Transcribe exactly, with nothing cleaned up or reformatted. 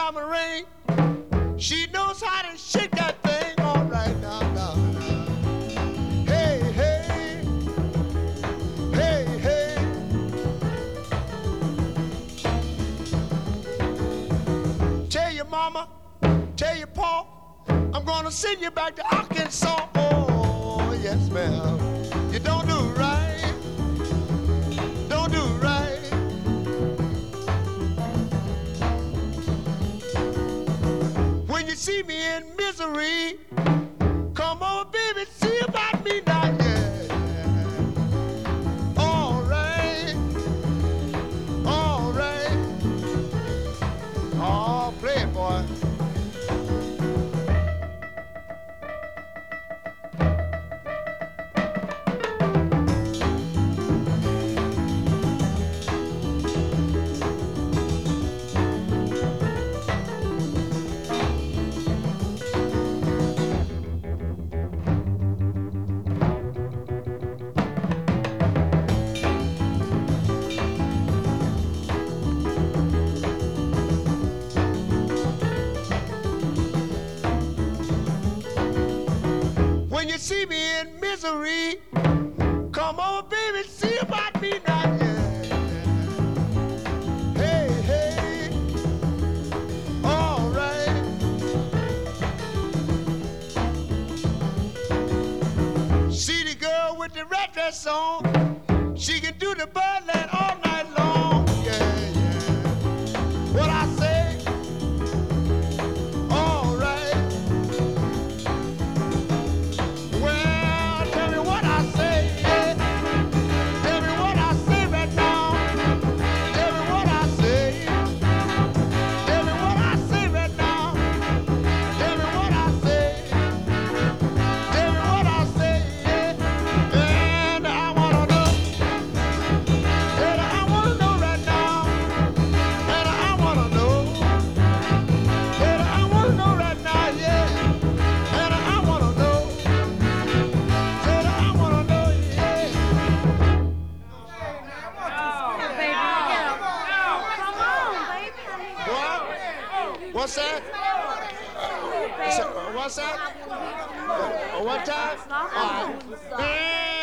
diamond ring. She knows how to shake that thing all right now, now, now. Hey, hey, hey, hey. Tell your mama, tell your pa, I'm gonna send you back to Arkansas. Oh, yes, ma'am. You don't do right, don't do right. When you see me in misery, come on, baby, see about me now, yeah. All right, all right. Oh, play it, boy. When you see me in misery, come on, baby, see about me now, yeah. Hey, hey, all right. See the girl with the red dress on, she can do the birdland all night long, yeah, yeah. What I say, all right. Well, tell me what I say, yeah. Tell me what I say right now. Tell me what I say. Tell me what I say right now. Tell me what I say. Tell me what I say, yeah. And I wanna know. And I wanna know right now. And I wanna know. And I wanna know right now, yeah. And I wanna know. And I wanna know, yeah. What? What's that? What's that? What's that? Uh, One time? All right.